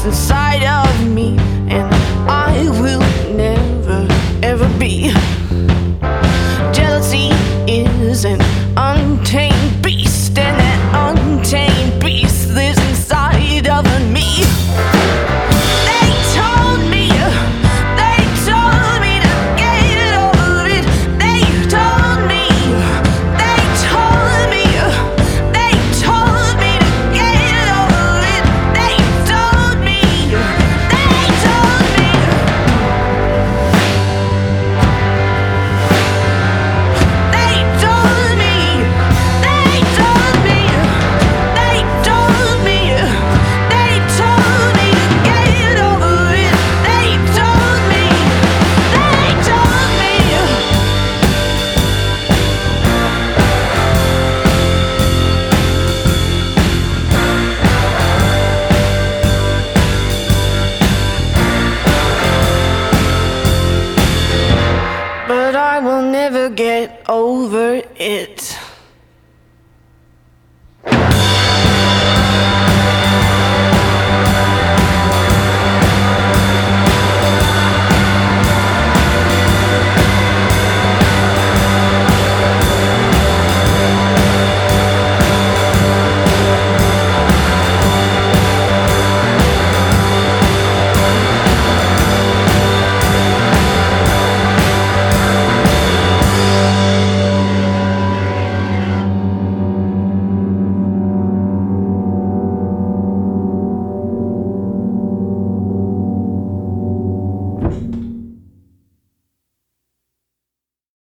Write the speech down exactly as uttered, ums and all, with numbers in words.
inside of me, and I will never ever be. Jealousy is an untamed beast, and that untamed beast lives inside of me. They told me, they told me to get over it. They told me, they told me, they told me to get over it. They told me, they told me. They told me, they told me, they told me, they told me to get over it. They told me, they told me. But I will never get over it.